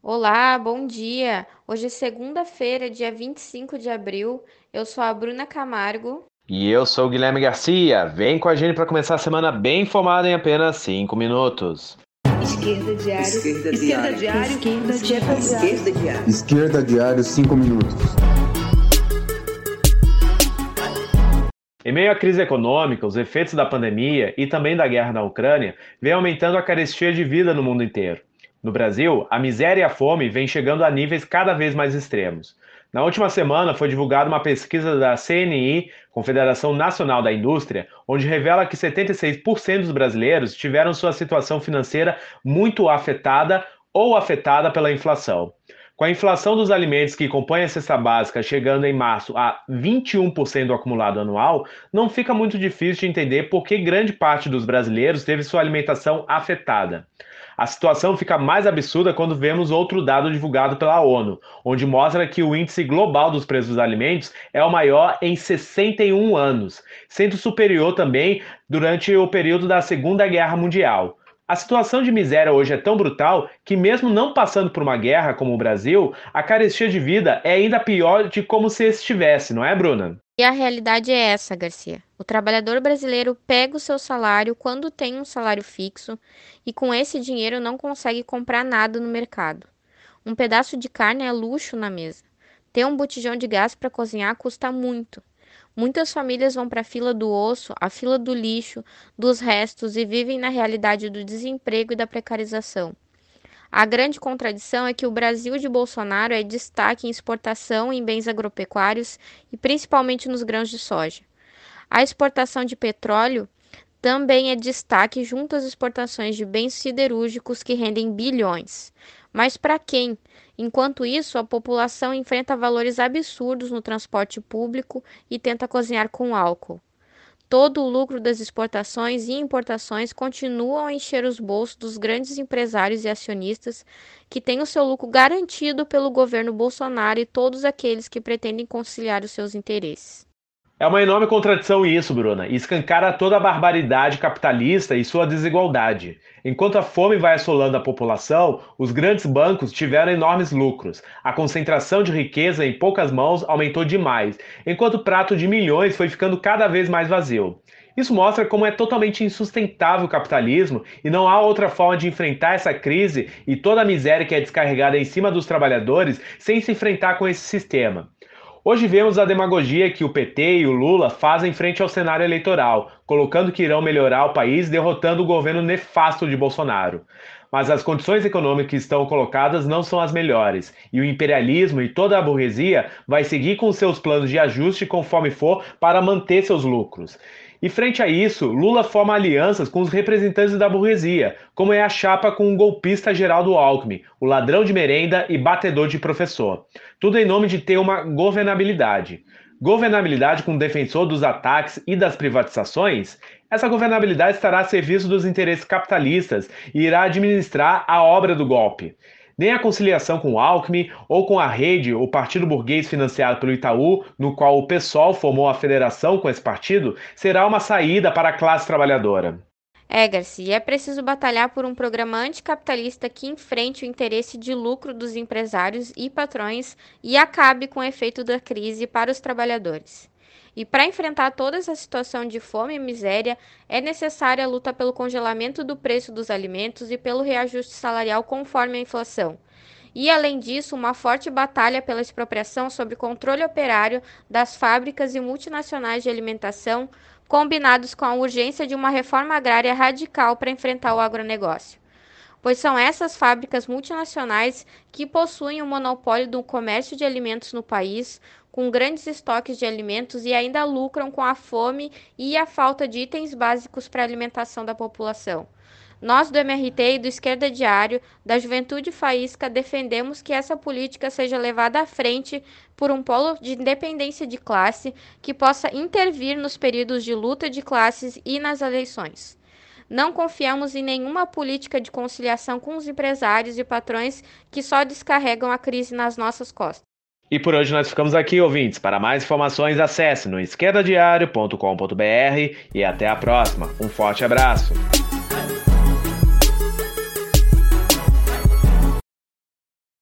Olá, bom dia. Hoje é segunda-feira, dia 25 de abril. Eu sou a Bruna Camargo. E eu sou o Guilherme Garcia. Vem com a gente para começar a semana bem informada em apenas 5 minutos. Esquerda Diário. Esquerda Diário. Esquerda Diário. Esquerda Diário, 5 minutos. Em meio à crise econômica, os efeitos da pandemia e também da guerra na Ucrânia vêm aumentando a carestia de vida no mundo inteiro. No Brasil, a miséria e a fome vêm chegando a níveis cada vez mais extremos. Na última semana foi divulgada uma pesquisa da CNI, Confederação Nacional da Indústria, onde revela que 76% dos brasileiros tiveram sua situação financeira muito afetada ou afetada pela inflação. Com a inflação dos alimentos que compõem a cesta básica chegando em março a 21% do acumulado anual, não fica muito difícil de entender por que grande parte dos brasileiros teve sua alimentação afetada. A situação fica mais absurda quando vemos outro dado divulgado pela ONU, onde mostra que o índice global dos preços dos alimentos é o maior em 61 anos, sendo superior também durante o período da Segunda Guerra Mundial. A situação de miséria hoje é tão brutal que, mesmo não passando por uma guerra como o Brasil, a carestia de vida é ainda pior de como se estivesse, não é, Bruna? E a realidade é essa, Garcia. O trabalhador brasileiro pega o seu salário quando tem um salário fixo e com esse dinheiro não consegue comprar nada no mercado. Um pedaço de carne é luxo na mesa. Ter um botijão de gás para cozinhar custa muito. Muitas famílias vão para a fila do osso, a fila do lixo, dos restos e vivem na realidade do desemprego e da precarização. A grande contradição é que o Brasil de Bolsonaro é destaque em exportação em bens agropecuários e principalmente nos grãos de soja. A exportação de petróleo também é destaque junto às exportações de bens siderúrgicos que rendem bilhões. Mas para quem? Enquanto isso, a população enfrenta valores absurdos no transporte público e tenta cozinhar com álcool. Todo o lucro das exportações e importações continuam a encher os bolsos dos grandes empresários e acionistas que têm o seu lucro garantido pelo governo Bolsonaro e todos aqueles que pretendem conciliar os seus interesses. É uma enorme contradição isso, Bruna, e escancara toda a barbaridade capitalista e sua desigualdade. Enquanto a fome vai assolando a população, os grandes bancos tiveram enormes lucros. A concentração de riqueza em poucas mãos aumentou demais, enquanto o prato de milhões foi ficando cada vez mais vazio. Isso mostra como é totalmente insustentável o capitalismo e não há outra forma de enfrentar essa crise e toda a miséria que é descarregada em cima dos trabalhadores sem se enfrentar com esse sistema. Hoje vemos a demagogia que o PT e o Lula fazem frente ao cenário eleitoral, colocando que irão melhorar o país derrotando o governo nefasto de Bolsonaro. Mas as condições econômicas que estão colocadas não são as melhores, e o imperialismo e toda a burguesia vai seguir com seus planos de ajuste conforme for para manter seus lucros. E frente a isso, Lula forma alianças com os representantes da burguesia, como é a chapa com o golpista Geraldo Alckmin, o ladrão de merenda e batedor de professor. Tudo em nome de ter uma governabilidade. Governabilidade com defensor dos ataques e das privatizações? Essa governabilidade estará a serviço dos interesses capitalistas e irá administrar a obra do golpe. Nem a conciliação com o Alckmin ou com a Rede, o partido burguês financiado pelo Itaú, no qual o PSOL formou a federação com esse partido, será uma saída para a classe trabalhadora. Garcia, é preciso batalhar por um programa anticapitalista que enfrente o interesse de lucro dos empresários e patrões e acabe com o efeito da crise para os trabalhadores. E para enfrentar toda essa situação de fome e miséria, é necessária a luta pelo congelamento do preço dos alimentos e pelo reajuste salarial conforme a inflação. E, além disso, uma forte batalha pela expropriação sob controle operário das fábricas e multinacionais de alimentação, combinados com a urgência de uma reforma agrária radical para enfrentar o agronegócio. Pois são essas fábricas multinacionais que possuem o monopólio do comércio de alimentos no país, com grandes estoques de alimentos e ainda lucram com a fome e a falta de itens básicos para a alimentação da população. Nós do MRT e do Esquerda Diário, da Juventude Faísca, defendemos que essa política seja levada à frente por um polo de independência de classe que possa intervir nos períodos de luta de classes e nas eleições. Não confiamos em nenhuma política de conciliação com os empresários e patrões que só descarregam a crise nas nossas costas. E por hoje nós ficamos aqui, ouvintes. Para mais informações, acesse no esquerdadiario.com.br e até a próxima. Um forte abraço.